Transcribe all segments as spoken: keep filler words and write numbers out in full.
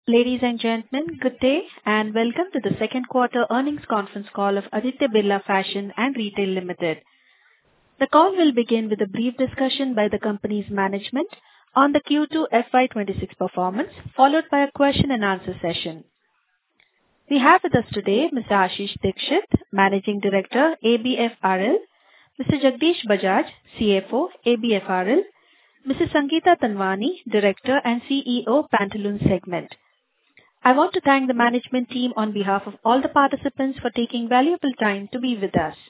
Ladies and gentlemen, good day, and welcome to the second quarter earnings conference call of Aditya Birla Fashion and Retail Limited. The call will begin with a brief discussion by the company's management on the Q two F Y twenty-six performance, followed by a question and answer session. We have with us today Mister Ashish Dikshit, Managing Director, A B F R L, Mister Jagdish Bajaj, C F O, A B F R L, Missus Sangeeta Tanwani, Director and C E O, Pantaloons Segment. I want to thank the management team on behalf of all the participants for taking valuable time to be with us.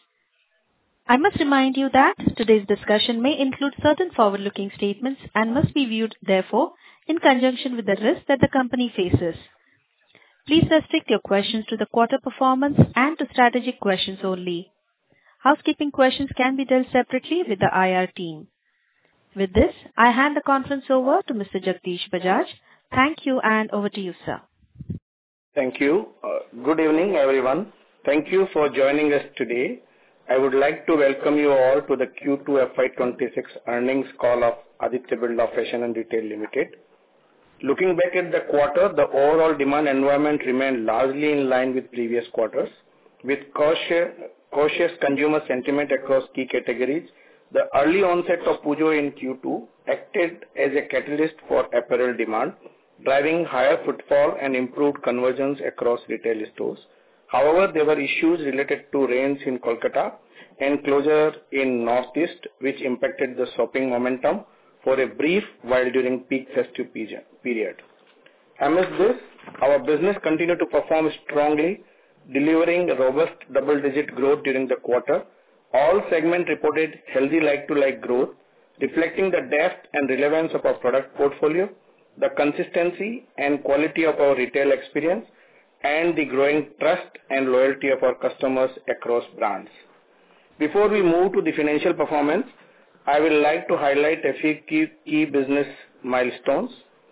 I must remind you that today's discussion may include certain forward-looking statements and must be viewed, therefore, in conjunction with the risks that the company faces. Please restrict your questions to the quarter performance and to strategic questions only. Housekeeping questions can be dealt separately with the I R team. With this, I hand the conference over to Mister Jagdish Bajaj. Thank you, and over to you, sir. Thank you. Uh, good evening, everyone. Thank you for joining us today. I would like to welcome you all to the Q two F Y twenty-six earnings call of Aditya Birla Fashion and Retail Limited. Looking back at the quarter, the overall demand environment remained largely in line with previous quarters. With cautious, cautious consumer sentiment across key categories, the early onset of Pujo in Q two acted as a catalyst for apparel demand, driving higher footfall and improved conversions across retail stores. However, there were issues related to rains in Kolkata and closure in Northeast, which impacted the shopping momentum for a brief while during peak festive period. Amidst this, our business continued to perform strongly, delivering robust double-digit growth during the quarter. All segments reported healthy like-to-like growth, reflecting the depth and relevance of our product portfolio, the consistency and quality of our retail experience, and the growing trust and loyalty of our customers across brands. Before we move to the financial performance, I would like to highlight a few key, key business milestones.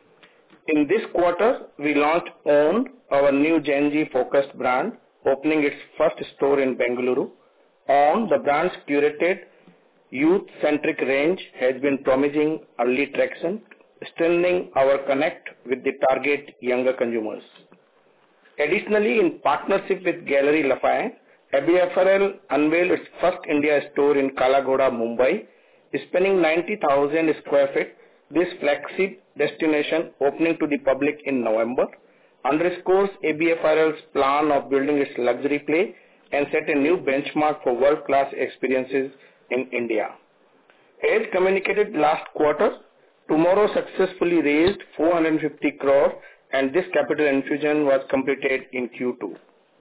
In this quarter, we launched OWN, our new Gen Z-focused brand, opening its first store in Bengaluru. OWN, the brand's curated, youth-centric range, has been promising early traction, strengthening our connect with the target younger consumers. Additionally, in partnership with Galeries Lafayette, A B F R L unveiled its first India store in Kala Ghoda, Mumbai, spanning ninety thousand square feet. This flagship destination, opening to the public in November, underscores A B F R L's plan of building its luxury play and set a new benchmark for world-class experiences in India. As communicated last quarter, TMRW successfully raised four hundred fifty crore, and this capital infusion was completed in Q two.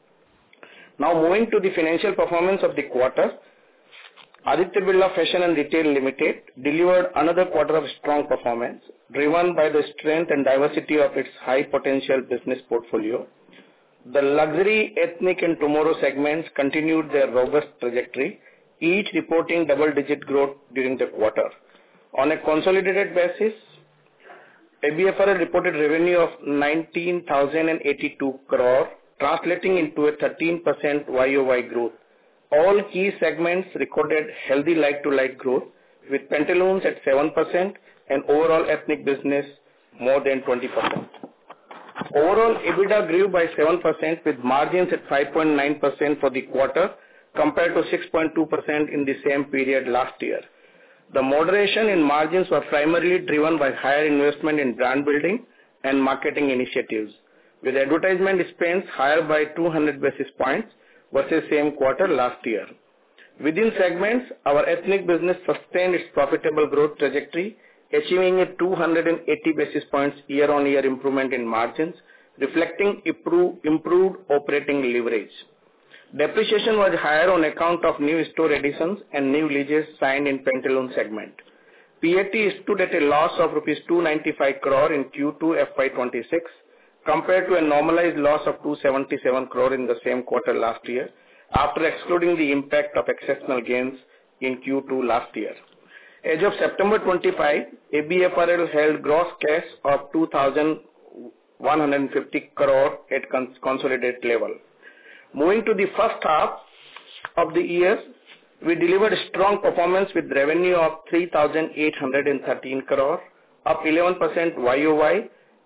Now moving to the financial performance of the quarter, Aditya Birla Fashion and Retail Limited delivered another quarter of strong performance, driven by the strength and diversity of its high-potential business portfolio. The luxury, ethnic, and TMRW segments continued their robust trajectory, each reporting double-digit growth during the quarter. On a consolidated basis, A B F R L reported revenue of nineteen thousand eighty-two crore, translating into a thirteen percent Y O Y growth. All key segments recorded healthy like-to-like growth, with Pantaloons at seven percent and overall ethnic business more than twenty percent. Overall, EBITDA grew by seven percent with margins at five point nine percent for the quarter compared to six point two percent in the same period last year. The moderation in margins were primarily driven by higher investment in brand building and marketing initiatives, with advertisement spends higher by two hundred basis points versus same quarter last year. Within segments, our ethnic business sustained its profitable growth trajectory, achieving a two hundred eighty basis points year-on-year improvement in margins, reflecting improved operating leverage. Depreciation was higher on account of new store additions and new leases signed in Pantaloons segment. P A T stood at a loss of rupees two hundred ninety-five crore in Q two F Y twenty-six compared to a normalized loss of two hundred seventy-seven crore in the same quarter last year, after excluding the impact of exceptional gains in Q two last year. As of September twenty-fifth, A B F R L held gross cash of two thousand one hundred fifty crore at cons- consolidated level. Moving to the first half of the year, we delivered a strong performance with revenue of three thousand eight hundred thirteen crore, up eleven percent Y O Y,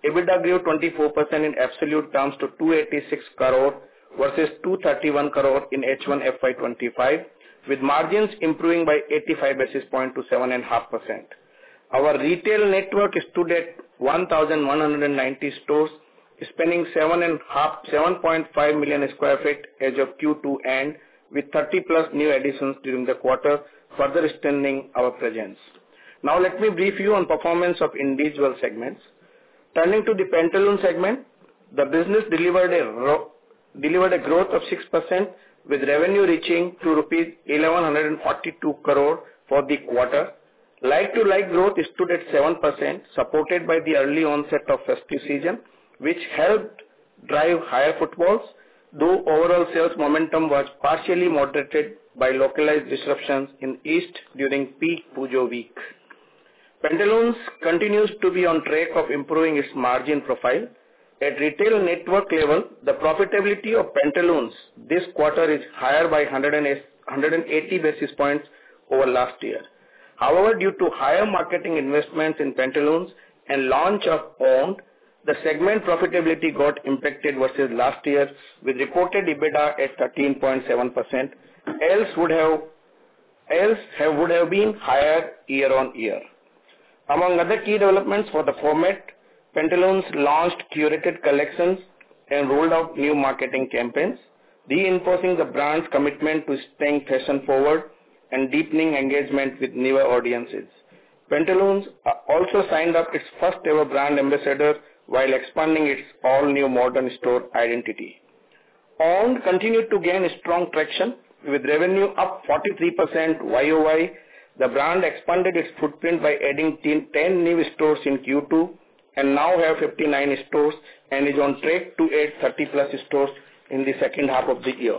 EBITDA grew twenty-four percent in absolute terms to two hundred eighty-six crore versus two hundred thirty-one crore in H one F Y twenty-five, with margins improving by eighty-five basis points to seven point five percent. Our retail network stood at one thousand one hundred ninety stores, spanning seven point five million square feet as of Q two end, with thirty plus new additions during the quarter, further strengthening our presence. Now let me brief you on performance of individual segments. Turning to the Pantaloons segment, the business delivered a, delivered a growth of six percent, with revenue reaching to rupees eleven forty-two crore for the quarter. Like-to-like growth stood at seven percent, supported by the early onset of festive season, which helped drive higher footfalls, though overall sales momentum was partially moderated by localized disruptions in East during peak Pujo week. Pantaloons continues to be on track of improving its margin profile. At retail network level, the profitability of Pantaloons this quarter is higher by one hundred eighty basis points over last year. However, due to higher marketing investments in Pantaloons and launch of Owned, the segment profitability got impacted versus last year, with reported EBITDA at thirteen point seven percent, else would have else have would have been higher year on year. Among other key developments for the format, Pantaloons launched curated collections and rolled out new marketing campaigns, reinforcing the brand's commitment to staying fashion forward and deepening engagement with newer audiences. Pantaloons also signed up its first ever brand ambassador while expanding its all-new modern store identity. Owned continued to gain strong traction, with revenue up forty-three percent Y O Y. The brand expanded its footprint by adding ten new stores in Q two and now have fifty-nine stores and is on track to add thirty plus stores in the second half of the year,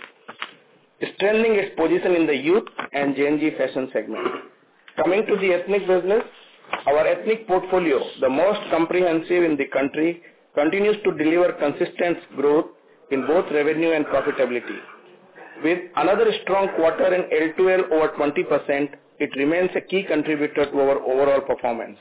strengthening its position in the youth and Gen Z fashion segment. Coming to the ethnic business, our ethnic portfolio, the most comprehensive in the country, continues to deliver consistent growth in both revenue and profitability. With another strong quarter in L two L over twenty percent, it remains a key contributor to our overall performance.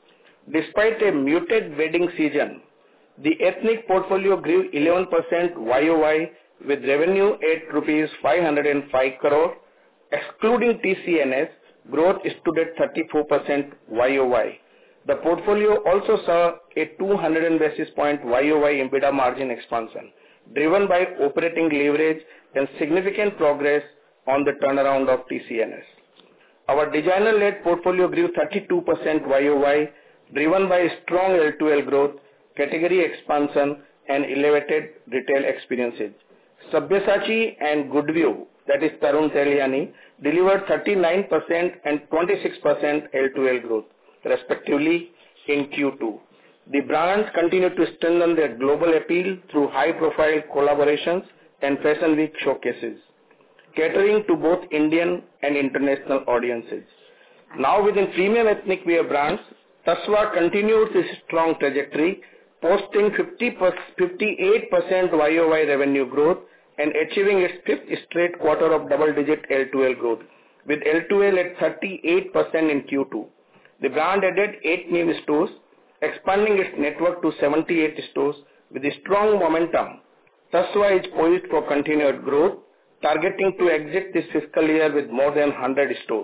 Despite a muted wedding season, the ethnic portfolio grew eleven percent Y O Y, with revenue at rupees five hundred five crore. Excluding T C N S, growth stood at thirty-four percent Y O Y. The portfolio also saw a two hundred basis point Y O Y EBITDA margin expansion, driven by operating leverage and significant progress on the turnaround of T C N S. Our designer-led portfolio grew thirty-two percent Y O Y, driven by strong L two L growth, category expansion, and elevated retail experiences. Sabyasachi and Goodview, that is Tarun Tahiliani, delivered thirty-nine percent and twenty-six percent L two L growth, respectively, in Q two. The brands continue to strengthen their global appeal through high-profile collaborations and Fashion Week showcases, catering to both Indian and international audiences. Now within premium ethnic wear brands, Tasva continued its strong trajectory, posting fifty-eight percent Y O Y revenue growth and achieving its fifth straight quarter of double-digit L two L growth, with L two L at thirty-eight percent in Q two. The brand added eight new stores, expanding its network to seventy-eight stores. With a strong momentum, Tasva is poised for continued growth, targeting to exit this fiscal year with more than one hundred stores.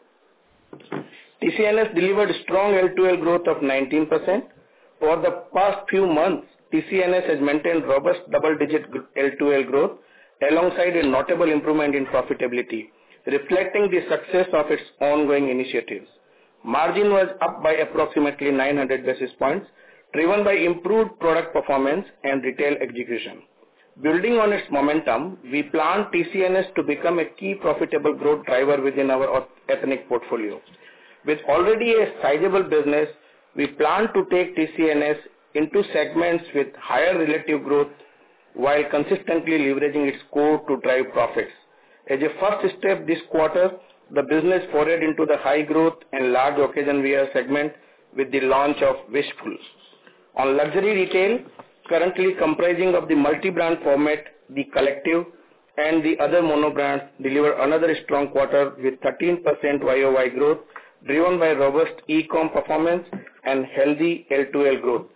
T C N S delivered strong L two L growth of nineteen percent. Over the past few months, T C N S has maintained robust double-digit L two L growth alongside a notable improvement in profitability, reflecting the success of its ongoing initiatives. Margin was up by approximately nine hundred basis points, driven by improved product performance and retail execution. Building on its momentum, we plan T C N S to become a key profitable growth driver within our ethnic portfolio. With already a sizable business, we plan to take T C N S into segments with higher relative growth while consistently leveraging its core to drive profits. As a first step this quarter, the business forayed into the high growth and large occasion wear segment with the launch of Wishful. On luxury retail, currently comprising of the multi-brand format, The Collective, and the other mono brands, deliver another strong quarter with thirteen percent Y O Y growth, driven by robust e-com performance and healthy L two L growth.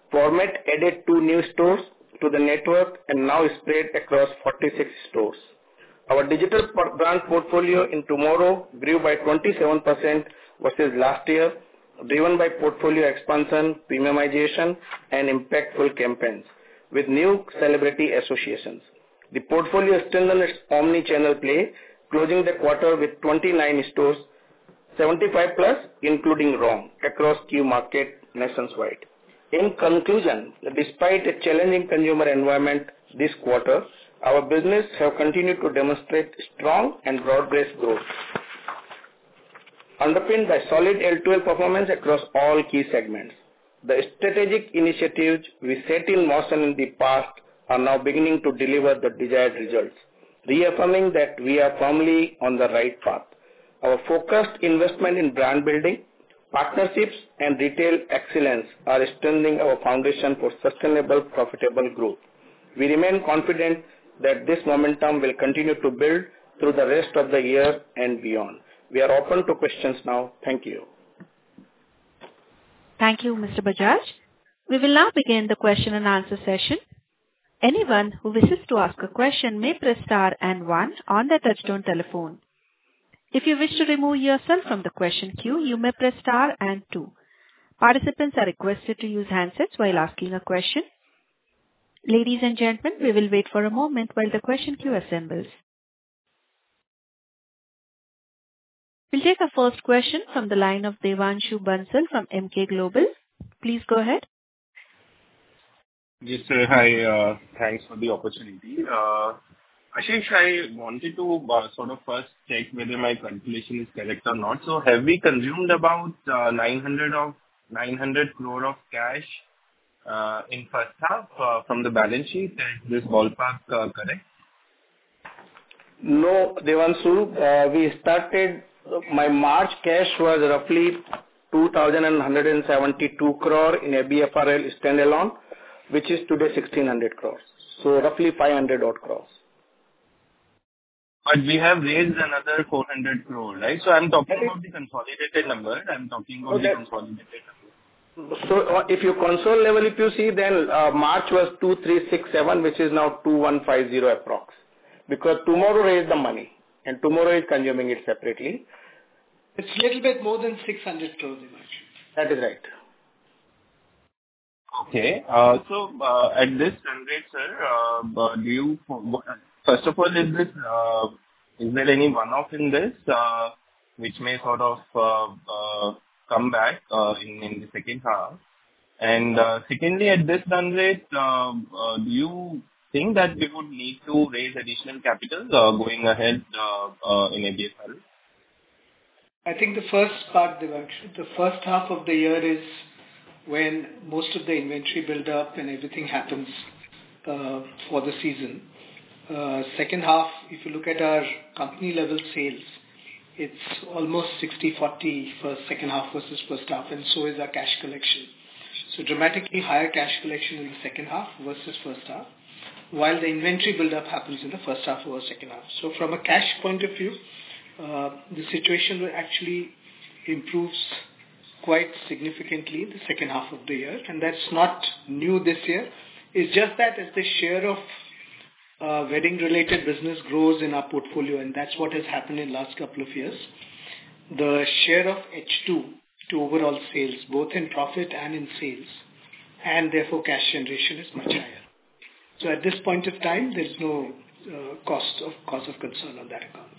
Format added two new stores to the network and now spread across forty-six stores. Our digital brand portfolio in TMRW grew by twenty-seven percent versus last year, driven by portfolio expansion, premiumization, and impactful campaigns with new celebrity associations. The portfolio strengthened its omni-channel play, closing the quarter with twenty-nine stores, seventy-five plus, including ROM, across key markets nationwide. In conclusion, despite a challenging consumer environment this quarter, our business have continued to demonstrate strong and broad-based growth, underpinned by solid L two L performance across all key segments. The strategic initiatives we set in motion in the past are now beginning to deliver the desired results, reaffirming that we are firmly on the right path. Our focused investment in brand building, partnerships, and retail excellence are strengthening our foundation for sustainable, profitable growth. We remain confident that this momentum will continue to build through the rest of the year and beyond. We are open to questions now. Thank you. Thank you, Mister Bajaj. We will now begin the question and answer session. Anyone who wishes to ask a question may press star and one on their touchtone telephone. If you wish to remove yourself from the question queue, you may press star and two. Participants are requested to use handsets while asking a question. Ladies and gentlemen, we will wait for a moment while the question queue assembles. We'll take our first question from the line of Devanshu Bansal from Emkay Global. Please go ahead. Yes, sir. Hi. Uh, thanks for the opportunity. Uh, Ashish, I wanted to uh, sort of first check whether my calculation is correct or not. So have we consumed about uh, nine hundred of nine hundred crore of cash uh, in first half uh, from the balance sheet? Is this ballpark uh, correct? No, Devanshu. Uh, we started, my March cash was roughly two thousand one hundred seventy-two crore in A B F R L standalone, which is today sixteen hundred crores. So roughly five hundred odd crores. But we have raised another four hundred crore, right? So I'm talking about the consolidated number. I'm talking about okay. the consolidated number. So uh, if you console level, if you see, then uh, March was two three six seven, which is now two one five zero approx. Because TMRW raised the money and TMRW is consuming it separately. It's a little bit more than six hundred crores, actually. That is right. Okay. Uh, so uh, at this run rate, sir, uh, uh, do you, first of all, is this, uh, is there any one-off in this uh, which may sort of uh, uh, come back uh, in, in the second half? And uh, secondly, at this run rate, uh, uh, do you think that we would need to raise additional capital uh, going ahead uh, uh, in A B F R L? I think the first part, Devanshu, the first half of the year is when most of the inventory build-up and everything happens uh, for the season. Uh, second half, if you look at our company-level sales, it's almost sixty forty for second half versus first half, and so is our cash collection. So dramatically higher cash collection in the second half versus first half, while the inventory build-up happens in the first half over second half. So from a cash point of view, uh, the situation actually improves quite significantly in the second half of the year, and that's not new this year. It's just that as the share of uh, wedding-related business grows in our portfolio, and that's what has happened in the last couple of years, the share of H two to overall sales, both in profit and in sales, and therefore cash generation is much higher. So at this point of time, there is no uh, cost of cause of concern on that account.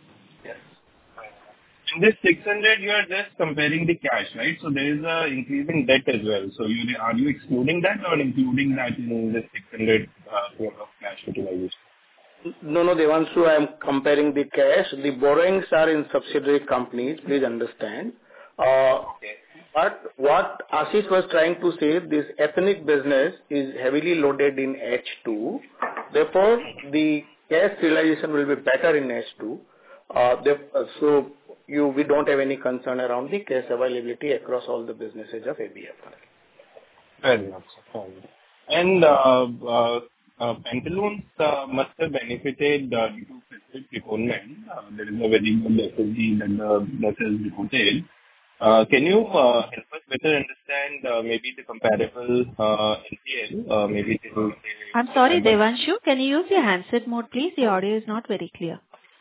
In this six hundred, you are just comparing the cash, right? So there is a increase in debt as well. So you, are you excluding that or including that in the six hundred uh, crore of cash utilization? No, no, Devanshu, I am comparing the cash. The borrowings are in subsidiary companies, please understand. Uh, okay. But what Ashish was trying to say, this ethnic business is heavily loaded in H two. Therefore, the cash realization will be better in H two. Uh, so you, we don't have any concern around the cash availability across all the businesses of A B F R L. Very much. And uh, uh, uh, Pantaloons uh, must have benefited uh, due to festive preponement. Uh, there is a very good S S G that the that is reported. Uh, Can you uh, help us better understand uh, maybe the comparable uh, L T L, uh, maybe till I'm sorry, December? Devanshu, can you use your handset mode, please? The audio is not very clear.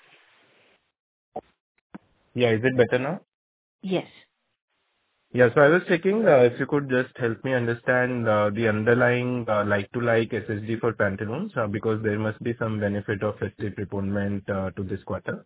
Yeah, is it better now? Yes. Yeah, so I was checking uh, if you could just help me understand uh, the underlying uh, like-to-like S S G for Pantaloons, uh, because there must be some benefit of festive preponement uh, to this quarter.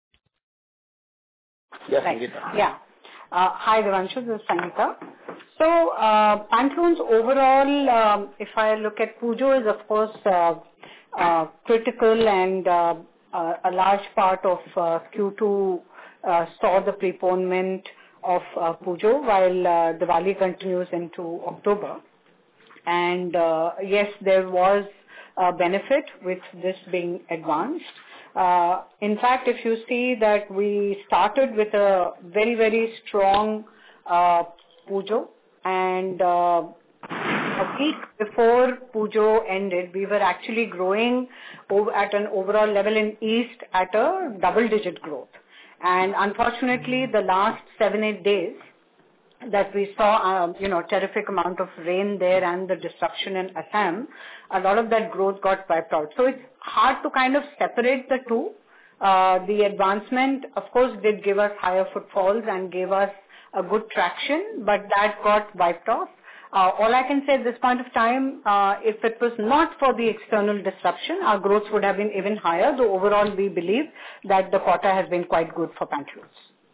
Yes, Right. Sangeeta. Yeah. Uh, Hi, Devanshu. This is Sangeeta. So, uh, Pantaloons overall, um, if I look at Pujo, is of course uh, uh, critical, and uh, uh, a large part of uh, Q two uh, saw the preponement of uh, Pujo, while uh, Diwali continues into October. And uh, yes, there was a benefit with this being advanced. Uh, in fact, if you see that we started with a very, very strong uh, Pujo, and uh, a week before Pujo ended, we were actually growing over at an overall level in East at a double-digit growth. And unfortunately, the last seven, eight days, that we saw, um, you know, terrific amount of rain there and the disruption in Assam, a lot of that growth got wiped out. So it's hard to kind of separate the two. Uh, the advancement, of course, did give us higher footfalls and gave us a good traction, but that got wiped off. Uh, all I can say at this point of time, uh, if it was not for the external disruption, our growth would have been even higher, though overall we believe that the quarter has been quite good for Pantaloons.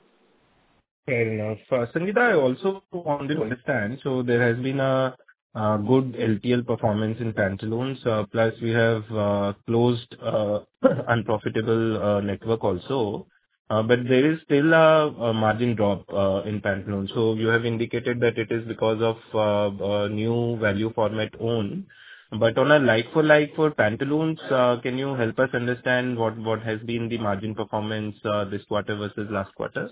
Fair enough. Uh, Sangeeta, I also wanted to understand, so there has been a uh, good L T L performance in Pantaloons, uh, plus we have uh, closed uh, unprofitable uh, network also. Uh, But there is still a a margin drop uh, in Pantaloons. So you have indicated that it is because of uh, uh, new value format own. But on a like-for-like for Pantaloons, uh, can you help us understand what what has been the margin performance uh, this quarter versus last quarter?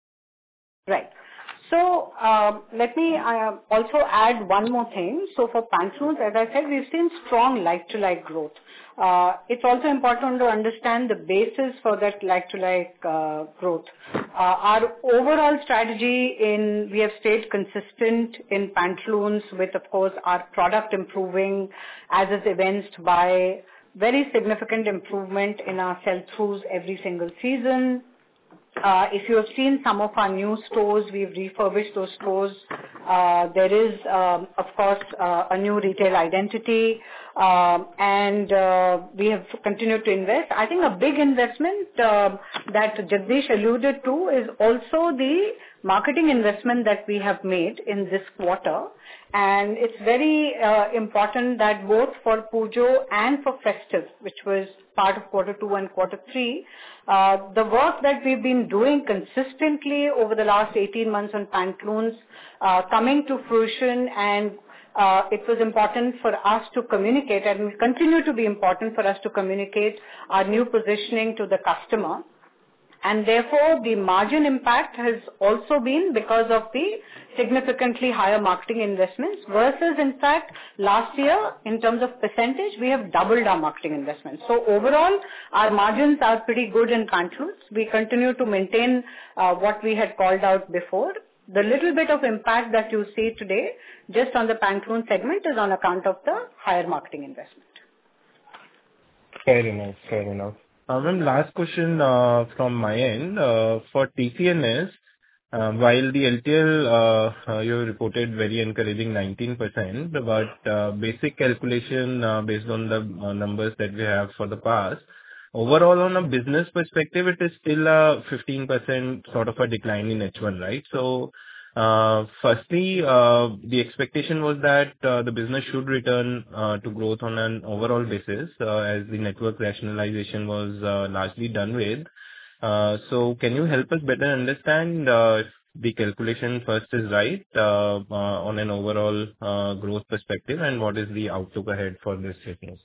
Right. So um, let me uh, also add one more thing. So for Pantaloons, as I said, we've seen strong like-to-like growth. Uh, it's also important to understand the basis for that like-to-like uh, growth. Uh, our overall strategy in, we have stayed consistent in Pantaloons with, of course, our product improving, as is evidenced by very significant improvement in our sell-throughs every single season. Uh, if you have seen some of our new stores, we've refurbished those stores. Uh, there is, um, of course, uh, a new retail identity, um, and uh, we have continued to invest. I think a big investment uh, that Jagdish alluded to is also the marketing investment that we have made in this quarter. And it's very uh, important that both for Pujo and for Festive, which was part of quarter two and quarter three, uh, the work that we've been doing consistently over the last eighteen months on Pantaloons uh, coming to fruition, and uh, it was important for us to communicate, and will continue to be important for us to communicate our new positioning to the customer. And therefore, the margin impact has also been because of the significantly higher marketing investments versus, in fact, last year, in terms of percentage, we have doubled our marketing investments. So overall, our margins are pretty good in Pantaloons. We continue to maintain uh, what we had called out before. The little bit of impact that you see today, just on the Pantaloons segment, is on account of the higher marketing investment. Fair enough. Fair enough. Uh, One last question uh, from my end. Uh, For T C N S, uh, while the L T L, uh, uh, you reported very encouraging nineteen percent, but uh, basic calculation uh, based on the uh, numbers that we have for the past, overall, on a business perspective, it is still a fifteen percent sort of a decline in H one, right? So, uh, firstly, uh, the expectation was that uh, the business should return uh, to growth on an overall basis, uh, as the network rationalization was uh, largely done with. Uh, So can you help us better understand uh, if the calculation first is right uh, uh, on an overall uh, growth perspective, and what is the outlook ahead for this business?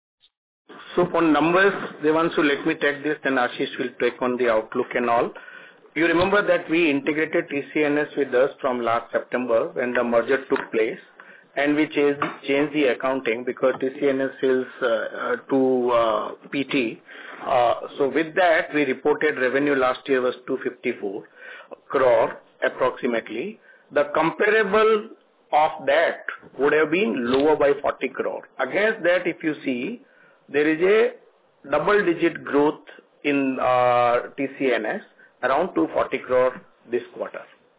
So for numbers, Devanshu, let me take this, then Ashish will take on the outlook and all. You remember that we integrated T C N S with us from last September when the merger took place, and we changed, changed the accounting because T C N S is uh, uh, to uh, P T. Uh, so with that, we reported revenue last year was two hundred fifty-four crore, approximately, the comparable of that would have been lower by forty crore. Against that, if you see, there is a double-digit growth in uh, T C N S, around two hundred forty crore this quarter.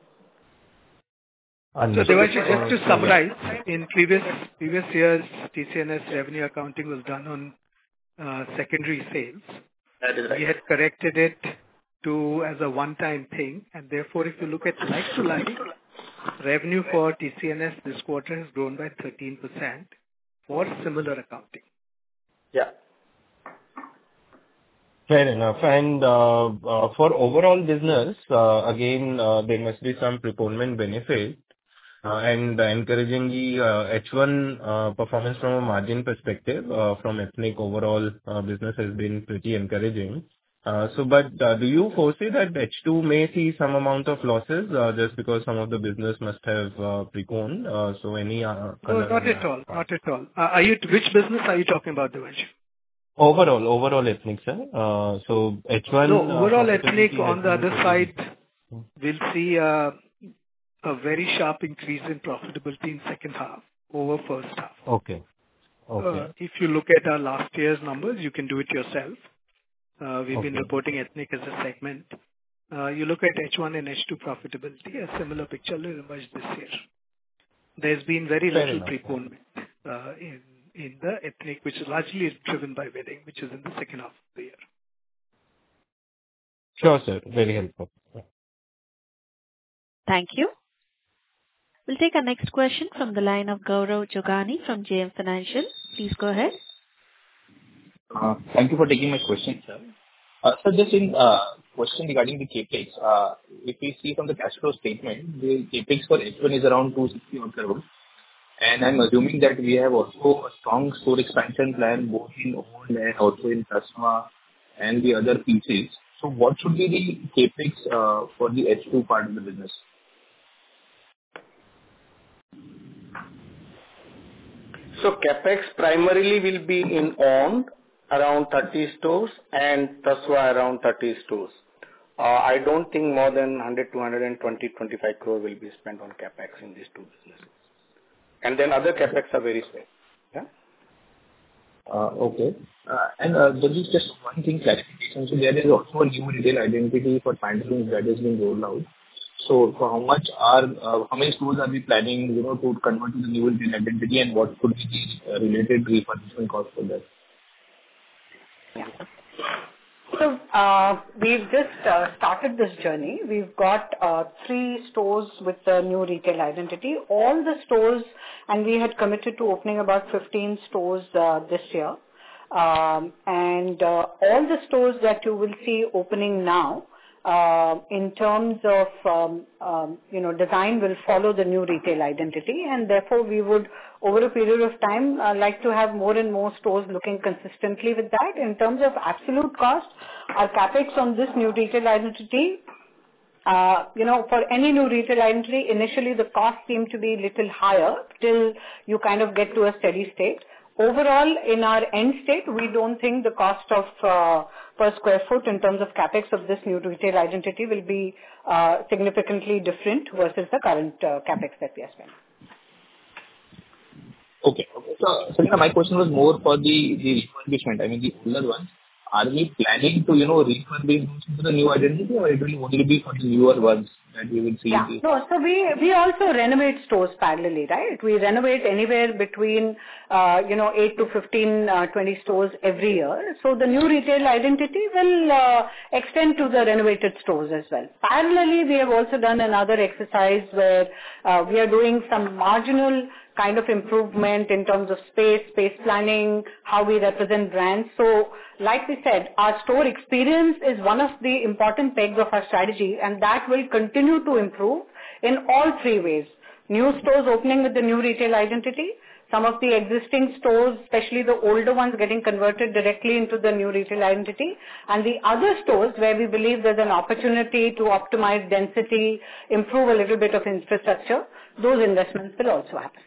So Devanshi, just to summarize, in previous previous years, T C N S revenue accounting was done on uh, secondary sales. That is right. We had corrected it to as a one-time thing, and therefore, if you look at like-to-like, revenue for T C N S this quarter has grown by thirteen percent for similar accounting. Yeah. Fair enough. And uh, uh, for overall business, uh, again, uh, there must be some preponement benefit. Uh, and encouragingly, uh, H one uh, performance from a margin perspective uh, from ethnic overall uh, business has been pretty encouraging. Uh, So, but uh, do you foresee that H two may see some amount of losses uh, just because some of the business must have uh, preponed? Uh, So any uh, No, color not on at that all. part? Not at all. Uh, Are you, which business are you talking about, Devanshi? Overall, overall ethnic, sir. Uh, So H one No, uh, overall ethnic profitability on has the been other pretty side, good. we'll see uh, a very sharp increase in profitability in second half over first half. Okay. Okay. Uh, If you look at our last year's numbers, you can do it yourself. Uh, We've been Okay. reporting ethnic as a segment. Uh, You look at H one and H two profitability, a similar picture will emerge this year. There's been very Fair little enough. preponement uh, in in the ethnic, which is largely driven by wedding, which is in the second half of the year. Sure, sir. Very helpful. Thank you. We'll take our next question from the line of Gaurav Jogani from J M Financial. Please go ahead. Uh, Thank you for taking my question, sir. Uh, So just in uh, question regarding the CapEx, uh, if we see from the cash flow statement, the CapEx for H one is around two hundred sixty crore, and I'm assuming that we have also a strong store expansion plan, both in owned and also in Tasva and the other pieces. So what should be the CapEx uh, for the H two part of the business? So CapEx primarily will be in owned, around thirty stores, and Tasva around thirty stores. Uh, I don't think more than one hundred to one hundred twenty, twenty-five crore will be spent on CapEx in these two businesses. And then other CapEx are very small. Yeah. Uh, Okay. Uh, And uh, there is just one thing clarification. So there is also a new retail identity for Pantaloons that has been rolled out. So for how much are, uh, how many stores are we planning, you know, to convert to the new retail identity, and what could be the uh, related refurbishment cost for that? So uh, we've just uh, started this journey. We've got uh, three stores with the new retail identity. All the stores, and we had committed to opening about fifteen stores uh, this year. Um, and uh, all the stores that you will see opening now, uh, in terms of um, um, you know design, will follow the new retail identity, and therefore we would, over a period of time, uh, like to have more and more stores looking consistently with that. In terms of absolute cost, our capex on this new retail identity, uh, you know, for any new retail identity, initially the costs seem to be little higher till you kind of get to a steady state. Overall, in our end state, we don't think the cost of uh, per square foot in terms of capex of this new retail identity will be uh, significantly different versus the current uh, capex that we are spending. Okay. Okay. So, Selina, my question was more for the the refurbishment. I mean, the older ones. Are we planning to, you know, refurbish those into the new identity, or it will only be for the newer ones that we will see? Yeah. The... No, so we, we also renovate stores parallelly, right? We renovate anywhere between, uh, you know, eight to fifteen, uh, twenty stores every year. So the new retail identity will uh, extend to the renovated stores as well. Parallelly, we have also done another exercise where uh, we are doing some marginal kind of improvement in terms of space, space planning, how we represent brands. So like we said, our store experience is one of the important pegs of our strategy, and that will continue to improve in all three ways. New stores opening with the new retail identity, some of the existing stores, especially the older ones, getting converted directly into the new retail identity, and the other stores where we believe there's an opportunity to optimize density, improve a little bit of infrastructure, those investments will also happen.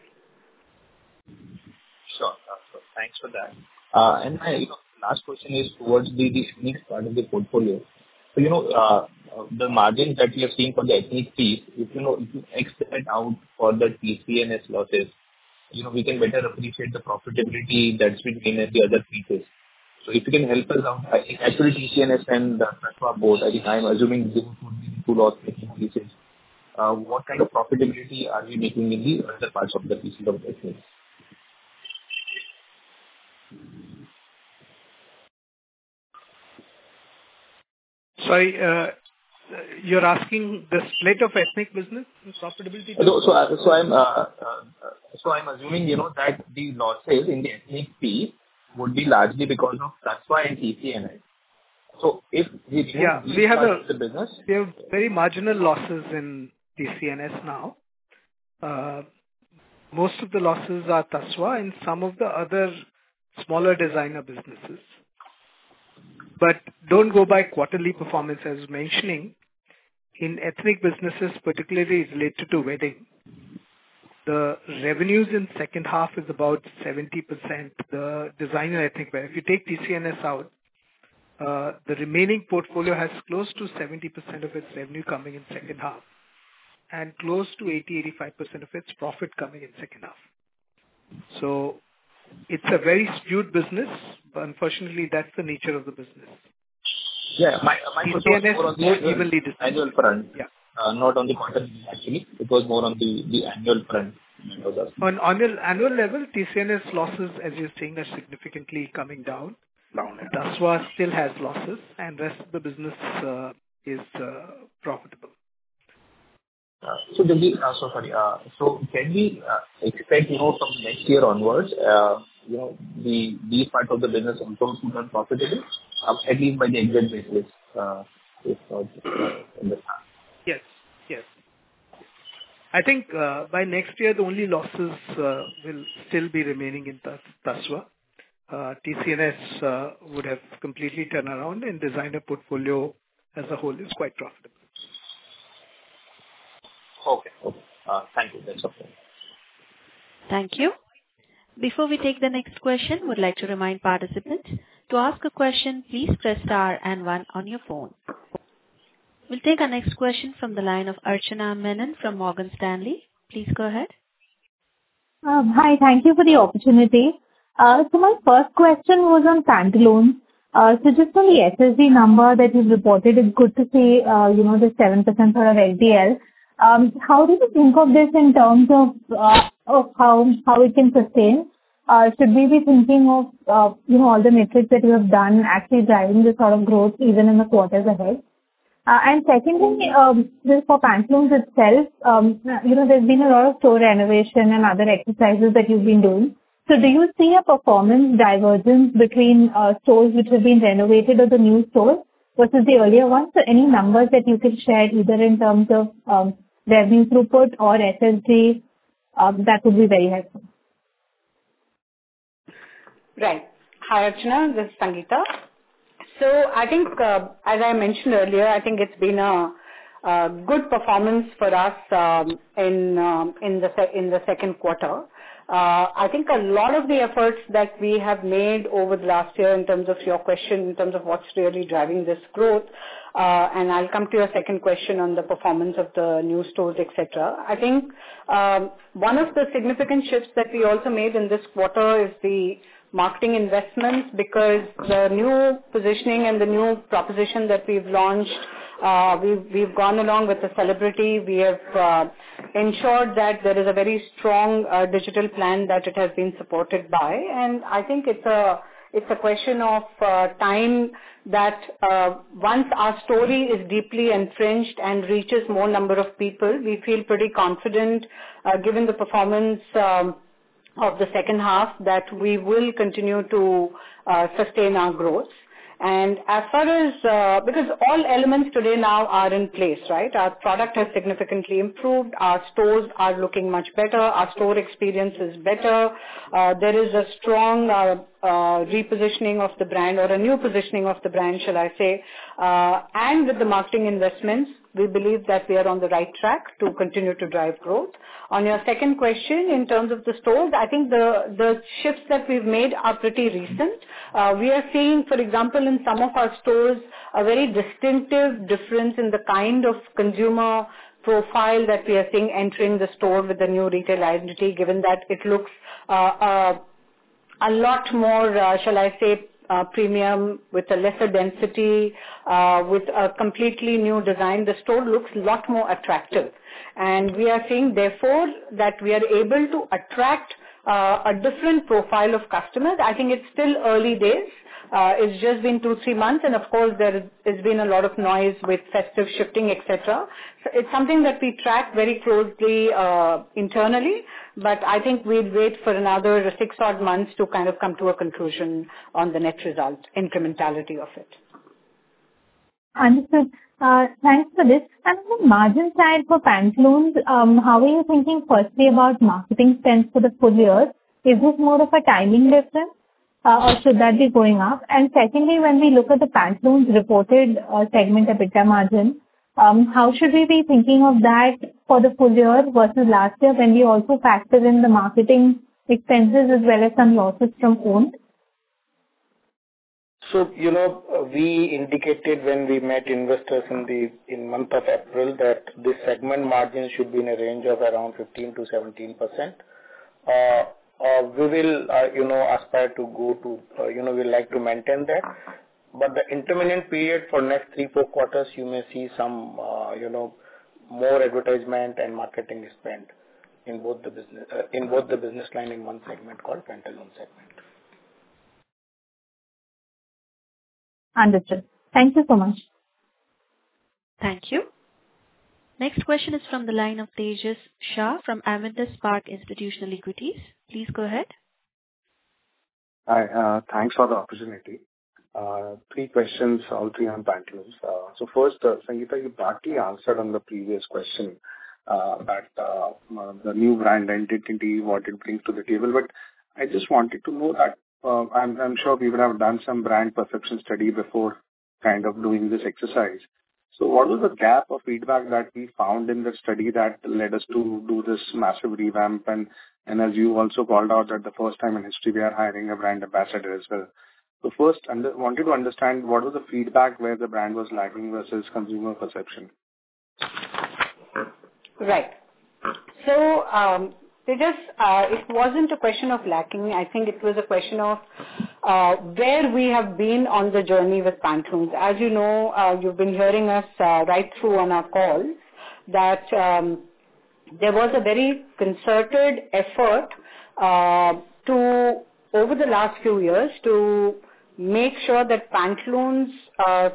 Sure. Sure. Thanks for that. Uh, And my, you know, last question is towards the the ethnic part of the portfolio. So, you know, uh, uh, the margins that we have seen for the ethnic piece, if you know, if you X that out for the T C N S losses, you know, we can better appreciate the profitability that's been gained at the other pieces. So if you can help us out, I think actually T C N S and uh, Tasva both, I think I'm assuming those would be the two loss-making pieces. Uh, What kind of profitability are we making in the other parts of the pieces of business? Sorry, uh, you're asking the split of ethnic business and profitability? So, so, uh, so I'm, uh, uh, so I'm assuming, you know, that the losses in the ethnic piece would be largely because of Tasva and T C N S. So if we remove Yeah, these we have parts a- of the business, We have very marginal losses in T C N S now. Uh, Most of the losses are Tasva and some of the other smaller designer businesses. But don't go by quarterly performance. As I was mentioning, in ethnic businesses, particularly related to wedding, the revenues in second half is about seventy percent. The designer ethnic wear. If you take T C N S out, uh, the remaining portfolio has close to seventy percent of its revenue coming in second half, and close to eighty to eighty-five percent of its profit coming in second half. So it's a very skewed business, but unfortunately that's the nature of the business. yeah, my my question was T C N S more on the more annual, evenly distributed. annual front, Yeah. uh, not on the quarterly actually. It was more on the, the annual front. I was asking. On annual annual level, T C N S losses, as you're saying, are significantly coming down. Down. Tasva still has losses, and rest of the business uh, is uh, profitable. Uh, So can we, uh, so sorry, uh, so can we uh, expect, you know, from next year onwards, uh, you know, the these parts of the business also to turn profitable, um, at least by the exit basis, uh, if not uh, in the past? Yes, yes. I think uh, by next year, the only losses uh, will still be remaining in Tas- Tasva. Uh, T C N S uh, would have completely turned around, and designer portfolio as a whole is quite profitable. Okay. Okay. Uh, Thank you. That's okay. Thank you. Before we take the next question, would like to remind participants, to ask a question, please press star and one on your phone. We'll take our next question from the line of Archana Menon from Morgan Stanley. Please go ahead. Um, Hi. Thank you for the opportunity. Uh, So my first question was on Pantaloons. Uh, So just on the S S G number that you've reported, it's good to see, uh, you know, the seven percent sort of L T L. Um, How do you think of this in terms of uh, of how how it can sustain? Uh, Should we be thinking of, uh, you know, all the metrics that you have done actually driving this sort of growth even in the quarters ahead? Uh, And secondly, um, this for Pantaloons itself, um, you know, there's been a lot of store renovation and other exercises that you've been doing. So do you see a performance divergence between uh, stores which have been renovated or the new stores versus the earlier ones? So any numbers that you can share, either in terms of um, revenue throughput or S S G, um, that would be very helpful. Right. Hi, Archana. This is Sangeeta. So I think, uh, as I mentioned earlier, I think it's been a, a good performance for us um, in um, in the se- in the second quarter. Uh, I think a lot of the efforts that we have made over the last year, in terms of your question, in terms of what's really driving this growth, uh, and I'll come to your second question on the performance of the new stores, et cetera. I think um, one of the significant shifts that we also made in this quarter is the marketing investments, because the new positioning and the new proposition that we've launched, uh, we've, we've gone along with the celebrity. We have uh, ensured that there is a very strong uh, digital plan that it has been supported by, and I think it's a it's a question of uh, time that uh, once our story is deeply entrenched and reaches more number of people, we feel pretty confident, uh, given the performance um, of the second half, that we will continue to uh, sustain our growth. And as far as, uh, because all elements today now are in place, right? Our product has significantly improved. Our stores are looking much better. Our store experience is better. Uh, there is a strong uh, uh, repositioning of the brand, or a new positioning of the brand, shall I say. Uh, and with the marketing investments, we believe that we are on the right track to continue to drive growth. On your second question, in terms of the stores, I think the, the shifts that we've made are pretty recent. Uh, we are seeing, for example, in some of our stores, a very distinctive difference in the kind of consumer profile that we are seeing entering the store with the new retail identity, given that it looks uh, uh, a lot more, uh, shall I say, uh, premium, with a lesser density, uh, with a completely new design. The store looks a lot more attractive. And we are seeing, therefore, that we are able to attract uh, a different profile of customers. I think it's still early days. Uh, it's just been two, three months, and of course there has been a lot of noise with festive shifting, et cetera. So it's something that we track very closely uh, internally, but I think we'll wait for another six odd months to kind of come to a conclusion on the net result, incrementality of it. Understood. Uh, thanks for this. And on the margin side for Pantaloons, um, how are you thinking firstly about marketing spends for the full year? Is this more of a timing difference? Uh, or should that be going up? And secondly, when we look at the Pantaloons reported uh, segment EBITDA margin, um, how should we be thinking of that for the full year versus last year when we also factor in the marketing expenses as well as some losses from owned? So, you know, we indicated when we met investors in the in month of April that this segment margin should be in a range of around fifteen to seventeen percent. Uh, Uh, we will, uh, you know, aspire to go to, uh, you know, we like to maintain that. But the intermittent period for next three, four quarters, you may see some, uh, you know, more advertisement and marketing spend in both the business, uh, in both the business line in one segment called Pantaloons segment. Understood. Thank you so much. Thank you. Next question is from the line of Tejas Shah from Avendus Spark Institutional Equities. Please go ahead. Hi, uh, thanks for the opportunity. Uh, three questions, all three on Pantaloons. Uh, so first, uh, Sangeeta, you partly answered on the previous question uh, that uh, uh, the new brand identity, what it brings to the table. But I just wanted to know that uh, I'm, I'm sure we would have done some brand perception study before kind of doing this exercise. So what was the gap of feedback that we found in the study that led us to do this massive revamp? And, and as you also called out that the first time in history we are hiring a brand ambassador as well. So first, I under, wanted to understand what was the feedback where the brand was lagging versus consumer perception. Right. So, um, They just, uh, it wasn't a question of lacking. I think it was a question of uh, where we have been on the journey with Pantaloons. As you know, uh, you've been hearing us uh, right through on our calls that um, there was a very concerted effort uh, to, over the last few years, to make sure that Pantaloons uh,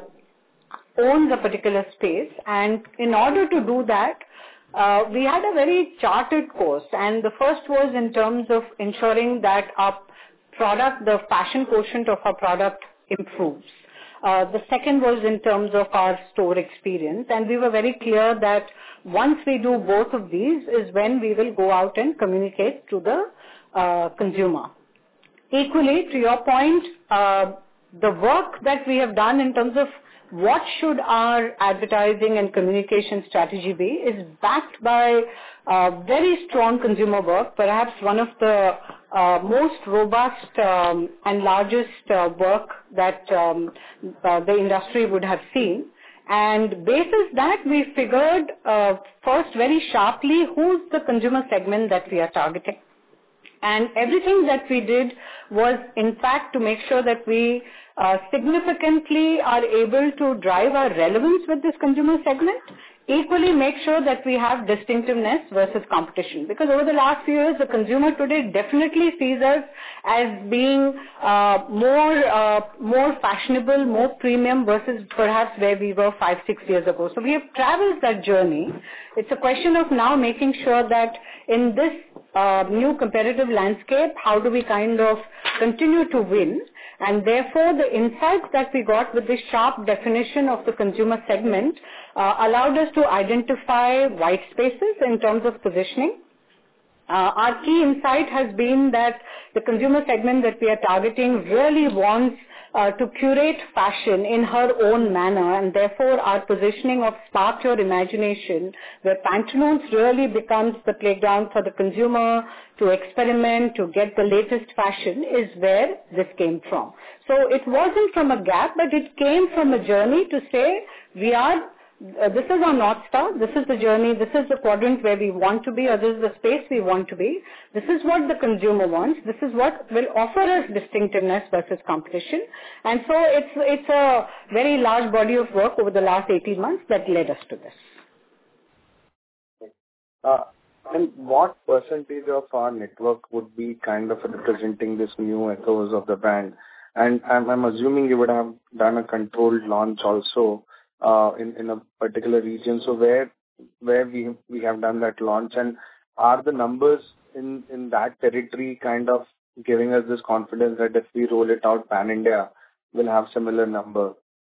owns a particular space. And in order to do that, Uh, we had a very charted course, and the first was in terms of ensuring that our product, the fashion quotient of our product improves. Uh, the second was in terms of our store experience, and we were very clear that once we do both of these is when we will go out and communicate to the uh, consumer. Equally, to your point, uh, the work that we have done in terms of what should our advertising and communication strategy be is backed by uh, very strong consumer work, perhaps one of the uh, most robust um, and largest uh, work that um, uh, the industry would have seen. And basis that, we figured uh, first very sharply who's the consumer segment that we are targeting. And everything that we did was, in fact, to make sure that we uh, significantly are able to drive our relevance with this consumer segment, equally make sure that we have distinctiveness versus competition. Because over the last few years, the consumer today definitely sees us as being uh, more, uh, more fashionable, more premium versus perhaps where we were five, six years ago. So we have traveled that journey. It's a question of now making sure that in this uh, new competitive landscape, how do we kind of continue to win? And therefore, the insights that we got with this sharp definition of the consumer segment uh, allowed us to identify white spaces in terms of positioning. Uh, our key insight has been that the consumer segment that we are targeting really wants uh, to curate fashion in her own manner, and therefore our positioning of Spark Your Imagination, where Pantaloons really becomes the playground for the consumer to experiment, to get the latest fashion, is where this came from. So it wasn't from a gap, but it came from a journey to say we are Uh, this is our North Star, this is the journey, this is the quadrant where we want to be, or this is the space we want to be. This is what the consumer wants. This is what will offer us distinctiveness versus competition. And so it's, it's a very large body of work over the last eighteen months that led us to this. Uh, and what percentage of our network would be kind of representing this new ethos of the brand? And I'm, I'm assuming you would have done a controlled launch also. Uh, in, in a particular region. So where where we we have done that launch, and are the numbers in, in that territory kind of giving us this confidence that if we roll it out pan-India, we'll have similar number?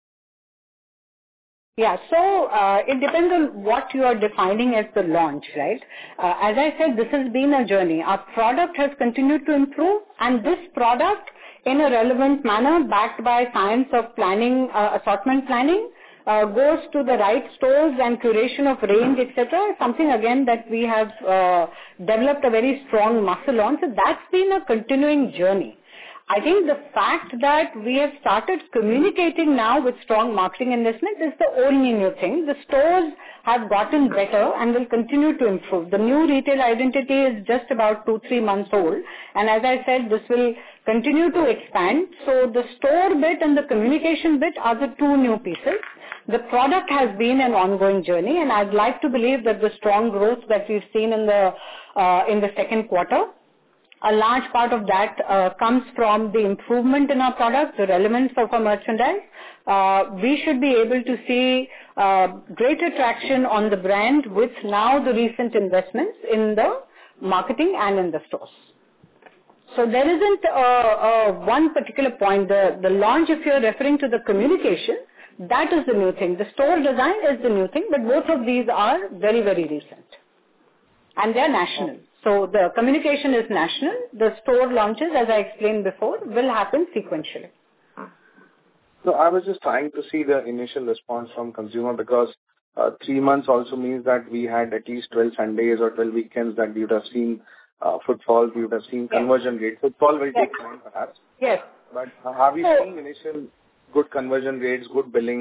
Yeah, so uh, it depends on what you are defining as the launch, right? Uh, as I said, this has been a journey. Our product has continued to improve, and this product in a relevant manner, backed by science of planning, uh, assortment planning, Uh, goes to the right stores and curation of range, et cetera, something again that we have uh, developed a very strong muscle on. So that's been a continuing journey. I think the fact that we have started communicating now with strong marketing investment is the only new thing. The stores have gotten better and will continue to improve. The new retail identity is just about two, three months old. And as I said, this will continue to expand. So the store bit and the communication bit are the two new pieces. The product has been an ongoing journey, and I'd like to believe that the strong growth that we've seen in the uh, in the second quarter, a large part of that uh, comes from the improvement in our product, the relevance of our merchandise. Uh, we should be able to see uh, greater traction on the brand with now the recent investments in the marketing and in the stores. So there isn't uh, uh, one particular point. The, the launch, if you're referring to the communication, that is the new thing. The store design is the new thing, but both of these are very, very recent. And they are national. So the communication is national. The store launches, as I explained before, will happen sequentially. So I was just trying to see the initial response from consumer, because uh, three months also means that we had at least twelve Sundays or twelve weekends that we would have seen uh, footfall, we would have seen conversion rate. Footfall will Yes. take time perhaps. Yes. But uh, have we so, seen initial good conversion rates, good billing?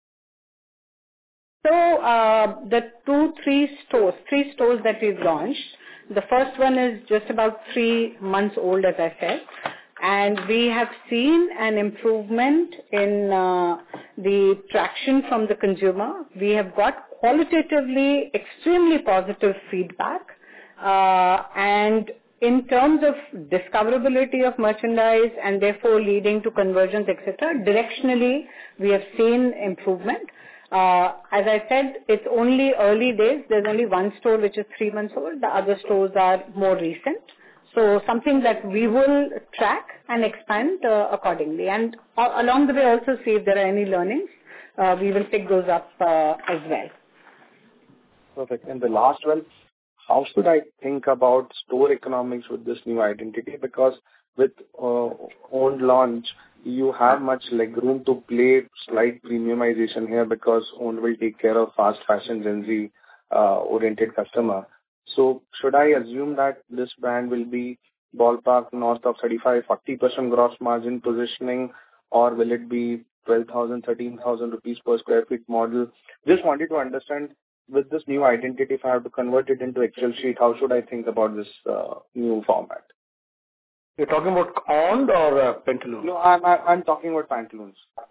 So uh, the two, three stores, three stores that we've launched, the first one is just about three months old, as I said, and we have seen an improvement in uh, the traction from the consumer. We have got qualitatively extremely positive feedback, uh, and in terms of discoverability of merchandise and therefore leading to conversions, et cetera, directionally we have seen improvement. Uh, as I said, it's only early days. There's only one store which is three months old. The other stores are more recent. So something that we will track and expand uh, accordingly. And uh, along the way also see if there are any learnings. Uh, we will pick those up uh, as well. Perfect. And the last one, how should I think about store economics with this new identity? Because with uh, owned launch, you have much legroom to play slight premiumization here, because owned will take care of fast fashion Gen Z uh, oriented customer. So should I assume that this brand will be ballpark north of thirty-five, forty percent gross margin positioning, or will it be twelve thousand, thirteen thousand rupees per square feet model? Just wanted to understand, with this new identity, if I have to convert it into Excel sheet, how should I think about this uh, new format? You're talking about owned or uh, Pantaloons? No, I'm, I'm talking about Pantaloons.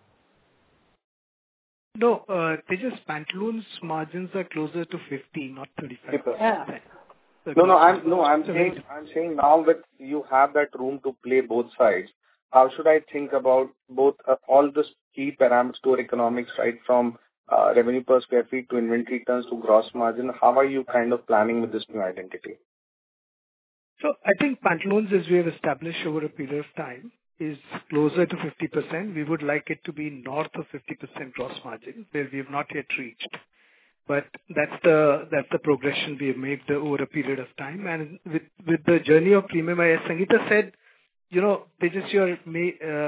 No, uh, Tejas, Pantaloons margins are closer to fifty, not thirty-five percent. Yeah. No, no, I'm no, I'm saying, I'm saying now that you have that room to play both sides, how should I think about both uh, all the key parameters, store economics, right from uh, revenue per square feet to inventory turns to gross margin? How are you kind of planning with this new identity? So I think Pantaloons, as we have established over a period of time, is closer to fifty percent. We would like it to be north of fifty percent gross margin, where we have not yet reached. But that's the that's the progression we have made over a period of time. And with with the journey of premium, as Sangeeta said, you know, Tejas, you're may, uh,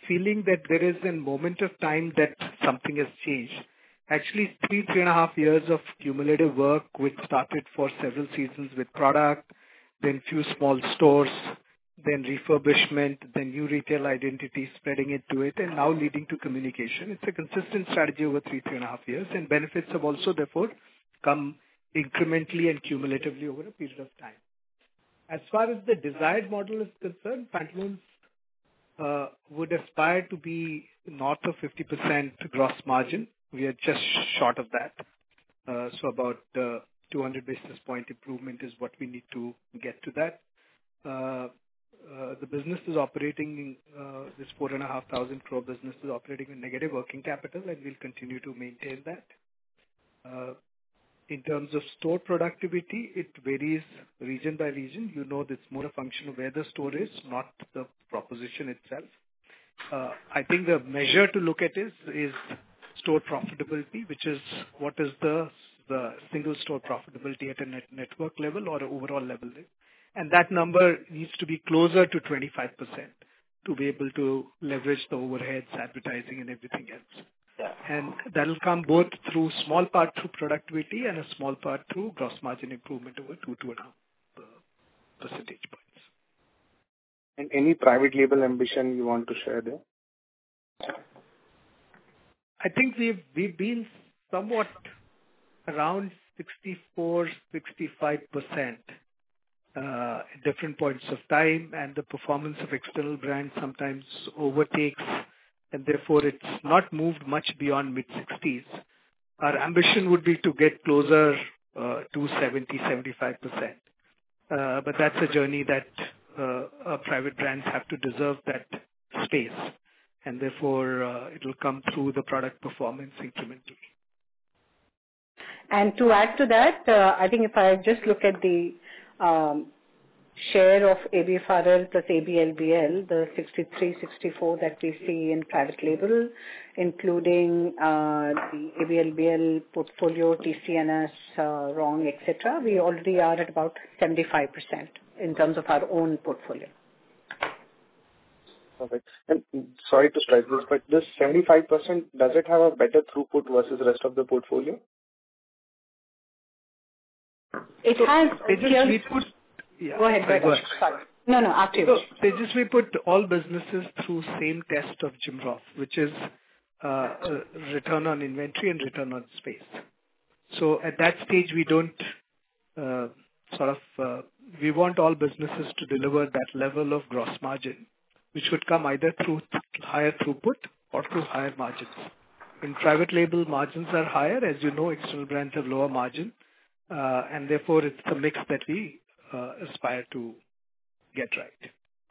feeling that there is a moment of time that something has changed. Actually, three, three and a half years of cumulative work, which started for several seasons with product, then few small stores, then refurbishment, then new retail identity, spreading it to it, and now leading to communication. It's a consistent strategy over three, three and a half years, and benefits have also therefore come incrementally and cumulatively over a period of time. As far as the desired model is concerned, Pantaloons uh, would aspire to be north of fifty percent gross margin. We are just short of that. Uh, so about uh, two hundred basis point improvement is what we need to get to that. Uh, uh, the business is operating, uh, this four and a half thousand crore business is operating with negative working capital, and we'll continue to maintain that. Uh, in terms of store productivity, it varies region by region. You know, it's more a function of where the store is, not the proposition itself. Uh, I think the measure to look at is, is store profitability, which is what is the, the single store profitability at a net network level or overall level. And that number needs to be closer to twenty-five percent to be able to leverage the overheads, advertising, and everything else. Yeah. And that will come both through small part through productivity and a small part through gross margin improvement over two, two and a half uh, percentage points. And any private label ambition you want to share there? I think we've, we've been somewhat around sixty-four, sixty-five percent uh, at different points of time, and the performance of external brands sometimes overtakes, and therefore it's not moved much beyond mid-sixties. Our ambition would be to get closer uh, to seventy, seventy-five percent. Uh, but that's a journey that uh, our private brands have to deserve that space, and therefore uh, it will come through the product performance incrementally. And to add to that, uh, I think if I just look at the um, share of A B F R L plus A B L B L, the sixty-three, sixty-four that we see in private label, including uh, the A B L B L portfolio, T C N S, uh, Wrong, et cetera, we already are at about seventy-five percent in terms of our own portfolio. Perfect. And sorry to strike this, but this seventy-five percent, does it have a better throughput versus the rest of the portfolio? It has. Tejas, we put, yeah, go ahead, sorry, go ahead. Sorry. No, no, after you. So, Tejas, we put all businesses through same test of Jim Roth, which is uh, uh, return on inventory and return on space. So at that stage, we don't uh, sort of, uh, we want all businesses to deliver that level of gross margin, which would come either through th- higher throughput or through higher margins. In private label, margins are higher. As you know, external brands have lower margin. Uh, and therefore, it's the mix that we uh, aspire to get right.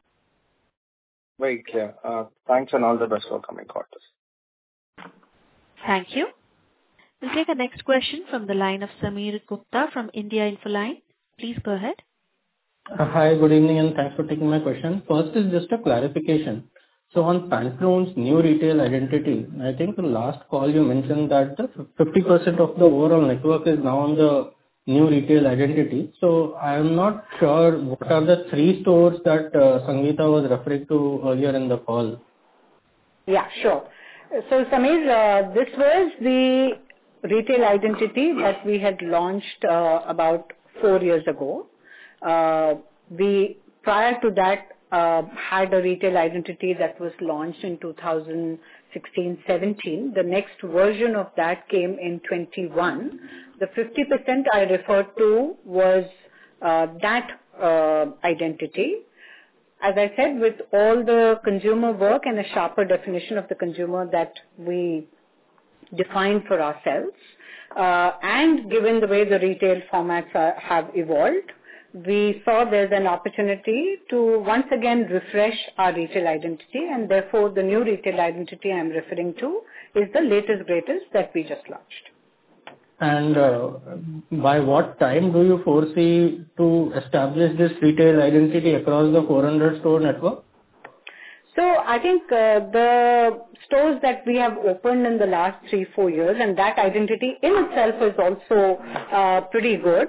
Very clear. Uh, thanks and all the best for coming quarters. Thank you. We'll take a next question from the line of Sameer Gupta from India Infoline. Please go ahead. Uh, hi, good evening, and thanks for taking my question. First is just a clarification. So on Pantaloons' new retail identity, I think the last call you mentioned that the fifty percent of the overall network is now on the new retail identity. So I am not sure what are the three stores that uh, Sangeeta was referring to earlier in the call. Yeah, sure. So Sameer, uh, this was the retail identity that we had launched uh, about four years ago. Uh, we, prior to that, uh, had a retail identity that was launched in two thousand sixteen seventeen. The next version of that came in twenty-one. The fifty percent I referred to was uh, that uh, identity. As I said, with all the consumer work and a sharper definition of the consumer that we defined for ourselves, uh, and given the way the retail formats are, have evolved, we saw there's an opportunity to once again refresh our retail identity, and therefore the new retail identity I'm referring to is the latest greatest that we just launched. And uh, by what time do you foresee to establish this retail identity across the four hundred store network? So I think uh, the stores that we have opened in the last three, four years, and that identity in itself is also uh, pretty good.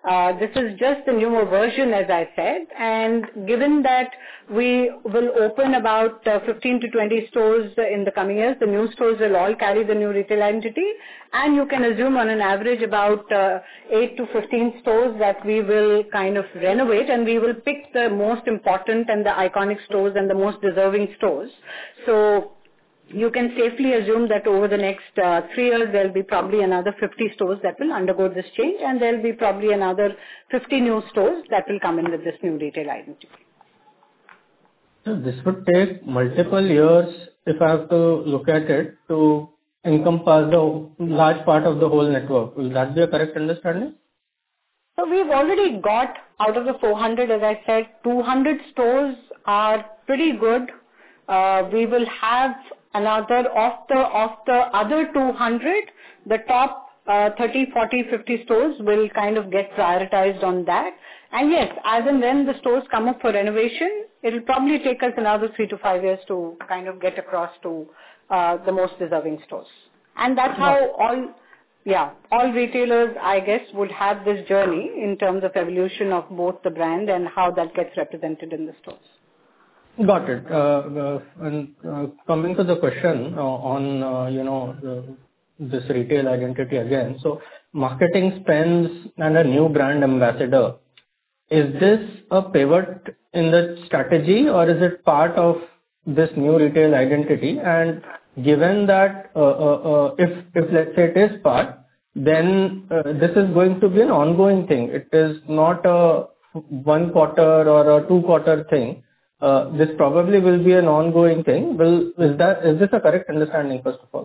Uh, this is just the newer version, as I said, and given that we will open about uh, fifteen to twenty stores in the coming years, the new stores will all carry the new retail identity, and you can assume on an average about uh, eight to fifteen stores that we will kind of renovate, and we will pick the most important and the iconic stores and the most deserving stores. So you can safely assume that over the next uh, three years, there will be probably another fifty stores that will undergo this change, and there will be probably another fifty new stores that will come in with this new retail identity. So this would take multiple years, if I have to look at it, to encompass the large part of the whole network. Will that be a correct understanding? So we've already got, out of the four hundred, as I said, two hundred stores are pretty good. Uh, we will have another of the of the other two hundred, the top uh, thirty, forty, fifty stores will kind of get prioritized on that. And yes, as and when the stores come up for renovation, it will probably take us another three to five years to kind of get across to uh, the most deserving stores. And that's how all, yeah, all retailers, I guess, would have this journey in terms of evolution of both the brand and how that gets represented in the stores. Got it. Uh, uh, and uh, coming to the question uh, on, uh, you know, the, this retail identity again. So marketing spends and a new brand ambassador. Is this a pivot in the strategy, or is it part of this new retail identity? And given that uh, uh, uh, if, if let's say it is part, then uh, this is going to be an ongoing thing. It is not a one quarter or a two quarter thing. Uh, this probably will be an ongoing thing. Will is that is this a correct understanding, first of all?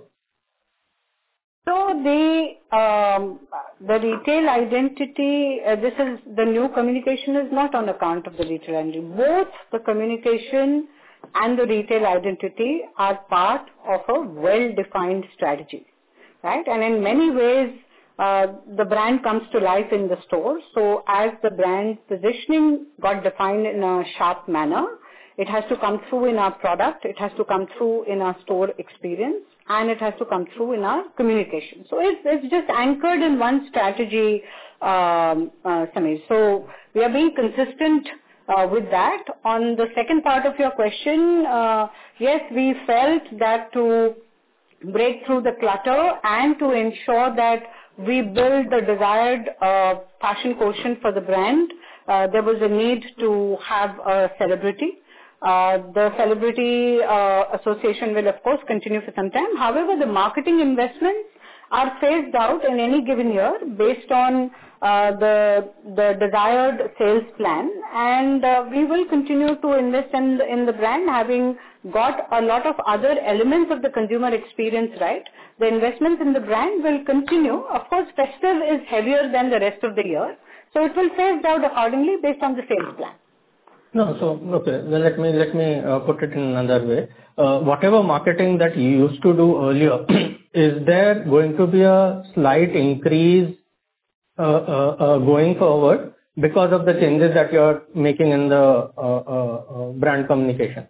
So the um, the retail identity, uh, this is the new communication is not on account of the retail identity. Both the communication and the retail identity are part of a well-defined strategy, right? And in many ways, uh, the brand comes to life in the store. So as the brand positioning got defined in a sharp manner, it has to come through in our product, it has to come through in our store experience, and it has to come through in our communication. So it's, it's just anchored in one strategy, um, uh, Samir. So we are being consistent uh, with that. On the second part of your question, uh, yes, we felt that to break through the clutter and to ensure that we build the desired uh, fashion quotient for the brand, uh, there was a need to have a celebrity. Uh, the celebrity uh, association will of course continue for some time. However, the marketing investments are phased out in any given year based on uh, the the desired sales plan, and uh, we will continue to invest in in the brand, having got a lot of other elements of the consumer experience right. The investments in the brand will continue. Of course, festive is heavier than the rest of the year, so it will phase out accordingly based on the sales plan. No, so okay. Then let me let me uh, put it in another way. Uh, whatever marketing that you used to do earlier, is there going to be a slight increase uh, uh, uh, going forward because of the changes that you are making in the uh, uh, uh, brand communication?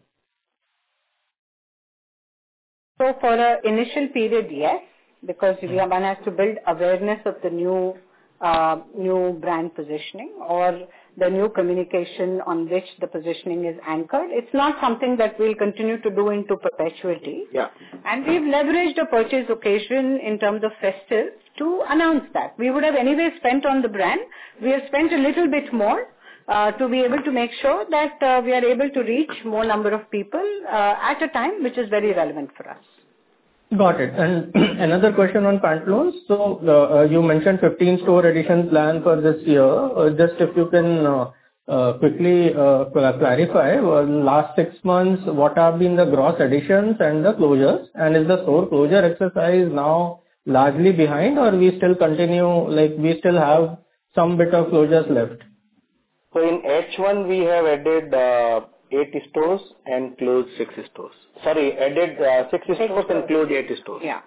So for an initial period, yes, because we are one has to build awareness of the new uh, new brand positioning or the new communication on which the positioning is anchored. It's not something that we'll continue to do into perpetuity. Yeah. And we've leveraged a purchase occasion in terms of festive to announce that. We would have anyway spent on the brand. We have spent a little bit more uh, to be able to make sure that uh, we are able to reach more number of people uh, at a time which is very relevant for us. Got it. And another question on Pantaloons. So uh, uh, you mentioned fifteen store addition plan for this year. Uh, just if you can uh, uh, quickly uh, clarify, uh, last six months, what have been the gross additions and the closures? And is the store closure exercise now largely behind, or we still continue, like we still have some bit of closures left? So in H one, we have added uh, eight stores and closed six stores. Sorry, added uh, six stores and closed eight stores. Yeah.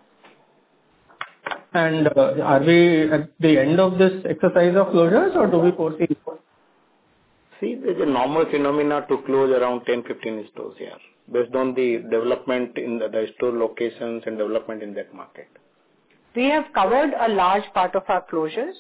And uh, are we at the end of this exercise of closures, or do we foresee? See, there's a normal phenomena to close around ten to fifteen stores here, based on the development in the, the store locations and development in that market. We have covered a large part of our closures.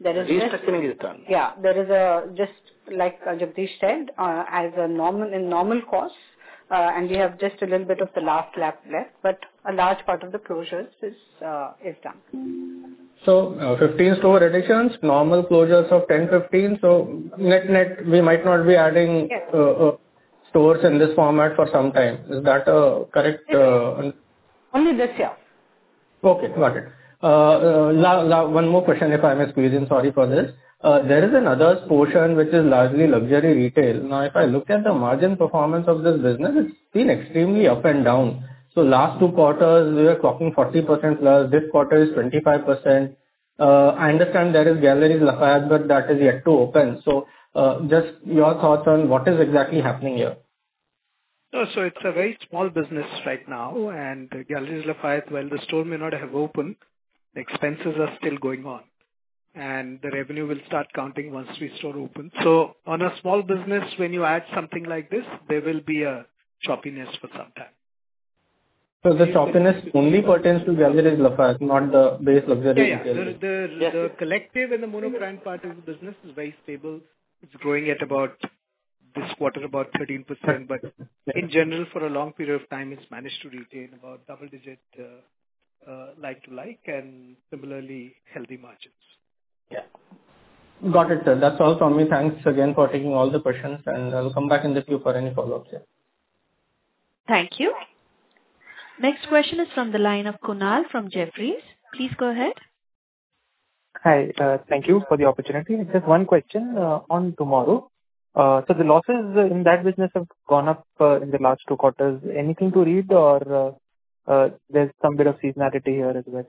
There is restructuring just, is done. Yeah, there is a, just like uh, Jagdish said, uh, as a normal, in normal course, uh, and we have just a little bit of the last lap left, but a large part of the closures is, uh, is done. So, uh, fifteen store additions, normal closures of ten, fifteen. So net, net, we might not be adding Yes. uh, uh, stores in this format for some time. Is that a correct? Uh, Only this year. Okay, got it. Uh, uh, la, la, one more question, if I may squeeze in. Sorry for this. Uh, there is another portion which is largely luxury retail. Now, if I look at the margin performance of this business, it's been extremely up and down. So last two quarters, we were clocking forty percent plus. This quarter is twenty-five percent. Uh, I understand there is Galeries Lafayette, but that is yet to open. So, uh, just your thoughts on what is exactly happening here? No, so it's a very small business right now, and the Galeries Lafayette, while the store may not have opened, the expenses are still going on, and the revenue will start counting once we store open. So on a small business, when you add something like this, there will be a choppiness for some time. So the choppiness only pertains to Galeries Lafayette, not the base luxury Yeah, yeah. retail. The, the, Yes. the collective and the monobrand part of the business is very stable. It's growing at about, this quarter about thirteen percent, but in general, for a long period of time, it's managed to retain about double-digit uh, uh, like-to-like and similarly healthy margins. Yeah. Got it, sir. That's all from me. Thanks again for taking all the questions, and I'll come back in the queue for any follow-ups. Yeah. Thank you. Next question is from the line of Kunal from Jefferies. Please go ahead. Hi. uh, Thank you for the opportunity. Just one question uh, on TMRW. Uh, So the losses in that business have gone up uh, in the last two quarters. Anything to read, or uh, uh, there's some bit of seasonality here as well?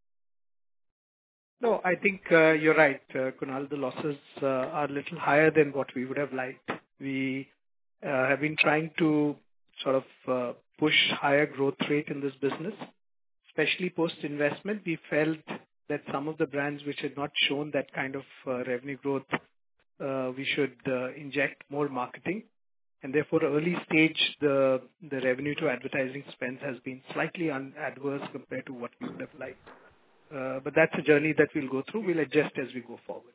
No, I think uh, you're right, uh, Kunal. The losses uh, are a little higher than what we would have liked. We uh, have been trying to sort of uh, push higher growth rate in this business, especially post-investment. We felt that some of the brands which had not shown that kind of uh, revenue growth, uh, we should uh, inject more marketing. And therefore, early stage, the the revenue to advertising spend has been slightly un- adverse compared to what we would have liked. Uh, but that's a journey that we'll go through. We'll adjust as we go forward.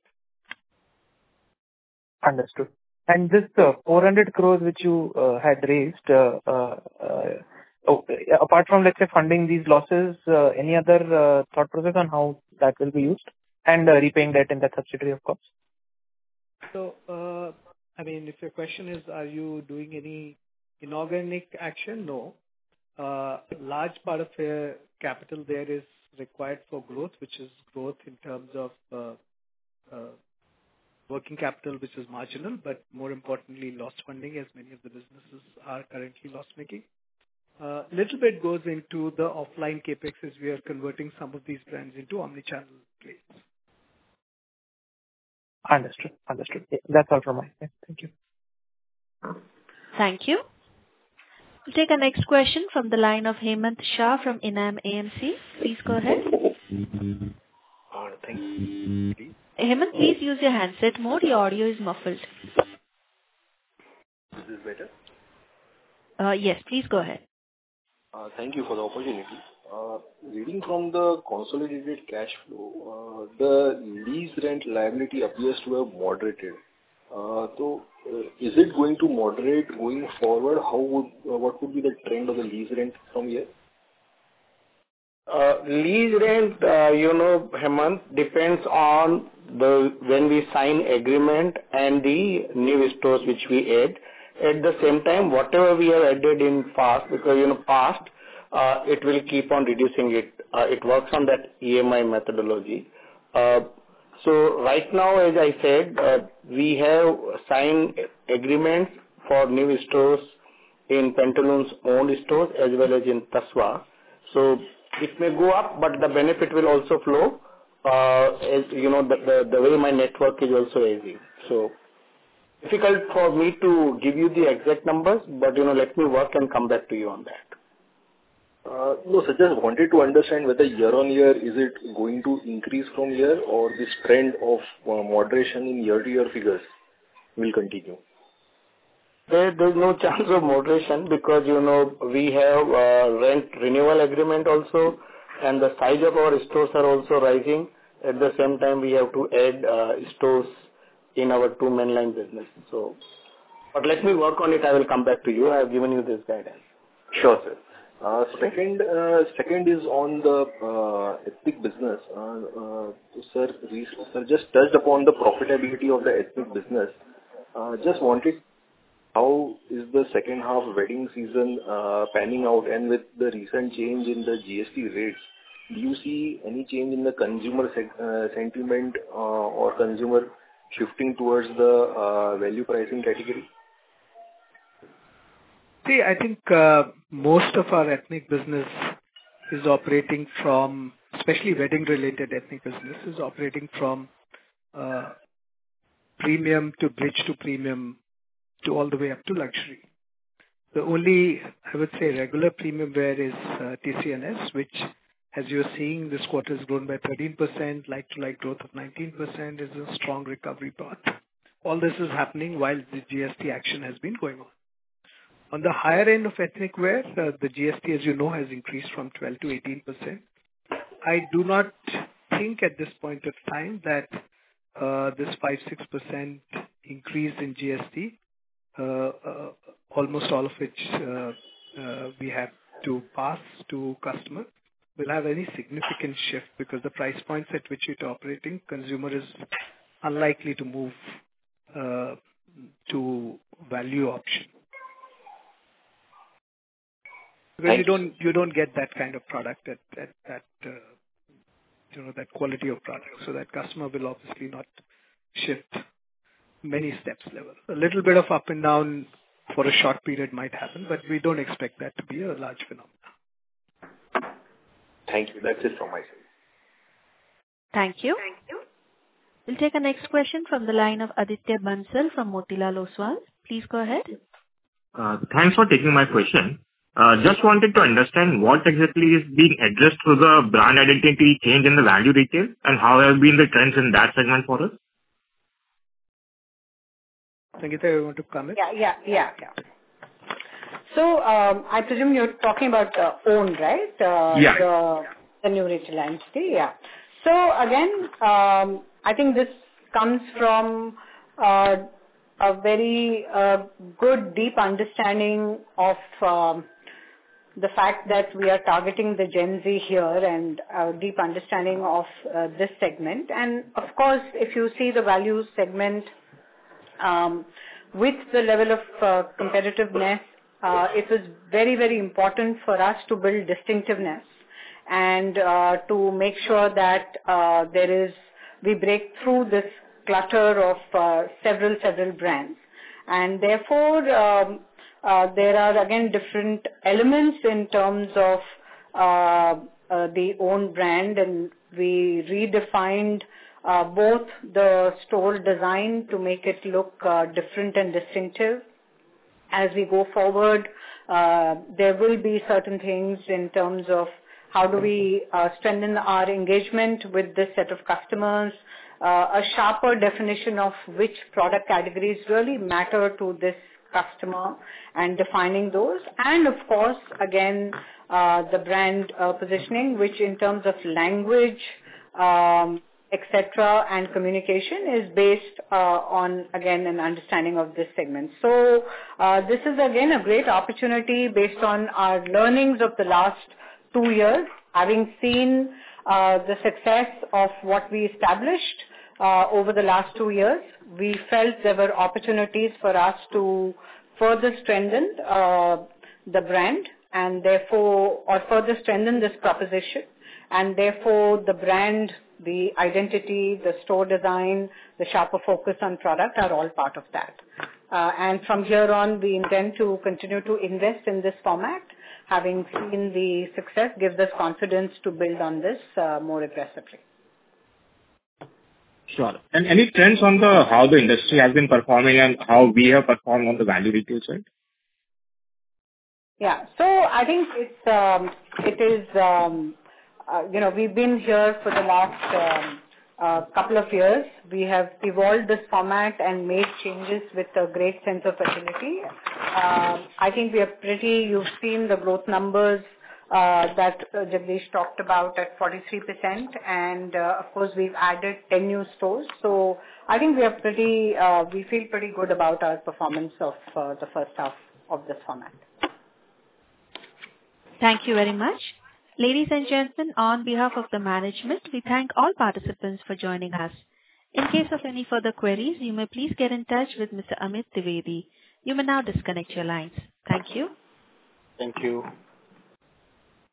Understood. And this uh, four hundred crores which you uh, had raised, uh, uh, uh, oh, apart from, let's say, funding these losses, uh, any other uh, thought process on how that will be used and uh, repaying debt in that subsidiary, of course? So, uh, I mean, if your question is, are you doing any inorganic action? No. Uh, large part of the capital there is required for growth, which is growth in terms of uh, uh, working capital, which is marginal, but more importantly, loss funding, as many of the businesses are currently loss-making. A uh, little bit goes into the offline capex as we are converting some of these brands into omni-channel plays. Understood. Understood. Yeah, that's all from my side. Thank you. Thank you. We'll take our next question from the line of Hemant Shah from Enam A M C. Please go ahead. Uh, thank you. Hemant, please use your handset mode. Your audio is muffled. Is this better? Uh, yes, please go ahead. Uh, thank you for the opportunity. Uh, reading from the consolidated cash flow, uh, the lease rent liability appears to have moderated. Uh, so, uh, is it going to moderate going forward? How would uh, what would be the trend of the lease rent from here? Uh, lease rent, uh, you know, Hemant, depends on the when we sign agreement and the new stores which we add. At the same time, whatever we have added in past, because you know past, uh, it will keep on reducing it. Uh, it works on that E M I methodology. Uh, so right now, as I said, uh, we have signed agreements for new stores in Pantaloons' own stores as well as in Tasva. So it may go up, but the benefit will also flow, uh, as you know, the, the, the way my network is also aging. So difficult for me to give you the exact numbers, but you know, let me work and come back to you on that. Uh, no, so just wanted to understand whether year on year is it going to increase from here, or this trend of uh, moderation in year to year figures will continue. There, there's no chance of moderation because, you know, we have uh, rent renewal agreement also, and the size of our stores are also rising. At the same time, we have to add uh, stores in our two mainline business. So, but let me work on it. I will come back to you. I have given you this guidance. Sure, sir. Uh, Second uh, second is on the uh, ethnic business. Uh, uh, Sir, we- sir just touched upon the profitability of the ethnic business. Uh, Just wanted, how is the second half wedding season uh, panning out? And with the recent change in the G S T rates, do you see any change in the consumer seg- uh, sentiment uh, or consumer shifting towards the uh, value pricing category? See, I think uh, most of our ethnic business is operating from, especially wedding-related ethnic business, is operating from uh, premium to bridge to premium to all the way up to luxury. The only, I would say, regular premium wear is uh, T C N S, which, as you're seeing, this quarter has grown by thirteen percent, like-to-like growth of nineteen percent is a strong recovery path. All this is happening while the G S T action has been going on. On the higher end of ethnic wear, uh, the G S T, as you know, has increased from twelve to eighteen percent. I do not think at this point of time that uh, this five to six percent increase in G S T, uh, uh, almost all of which uh, uh, we have to pass to customer, will have any significant shift, because the price points at which it's operating, consumer is unlikely to move uh, to value option. Because you don't you don't get that kind of product at at, at uh, you know that quality of product, so that customer will obviously not shift many steps level. A little bit of up and down for a short period might happen, but we don't expect that to be a large phenomenon. Thank you. That's it from my side. Thank you. Thank you. We'll take a next question from the line of Aditya Bansal from Motilal Oswal. Please go ahead. Uh, Thanks for taking my question. Uh, Just wanted to understand what exactly is being addressed through the brand identity change in the value retail, and how have been the trends in that segment for us? Sangeeta, you want to comment? Yeah, yeah, yeah, yeah. So, um, I presume you're talking about uh, OWN, right? Uh, Yeah. The, the new retail entity, yeah. So, again, um, I think this comes from uh, a very uh, good, deep understanding of um, the fact that we are targeting the Gen Z here, and a deep understanding of uh, this segment. And, of course, if you see the value segment, um, with the level of uh, competitiveness, uh, it was very, very important for us to build distinctiveness and uh, to make sure that uh, there is, we break through this clutter of uh, several, several brands. And therefore, um, uh, there are again different elements in terms of uh, uh, the own brand, and we redefined uh, both the store design to make it look uh, different and distinctive. As we go forward, uh, there will be certain things in terms of how do we uh, strengthen our engagement with this set of customers, uh, a sharper definition of which product categories really matter to this customer and defining those. And of course, again, uh, the brand uh, positioning, which in terms of language, um, et cetera, and communication is based uh, on, again, an understanding of this segment. So uh, this is, again, a great opportunity based on our learnings of the last two years, having seen uh, the success of what we established uh, over the last two years. We felt there were opportunities for us to further strengthen uh, the brand and therefore, or further strengthen this proposition, and therefore the brand, the identity, the store design, the sharper focus on product are all part of that. Uh, and from here on, we intend to continue to invest in this format. Having seen the success gives us confidence to build on this uh, more aggressively. Sure. And any trends on the how the industry has been performing and how we have performed on the value retail side? Yeah. So I think it's um, it is um, uh, you know we've been here for the last um, uh, couple of years. We have evolved this format and made changes with a great sense of agility. Uh, I think we are pretty. You've seen the growth numbers uh, that uh, Jagdish talked about at forty-three percent, and uh, of course we've added ten new stores. So I think we are pretty, uh, we feel pretty good about our performance of uh, the first half of this format. Thank you very much. Ladies and gentlemen, on behalf of the management, we thank all participants for joining us. In case of any further queries, you may please get in touch with Mister Amit Trivedi. You may now disconnect your lines. Thank you. Thank you.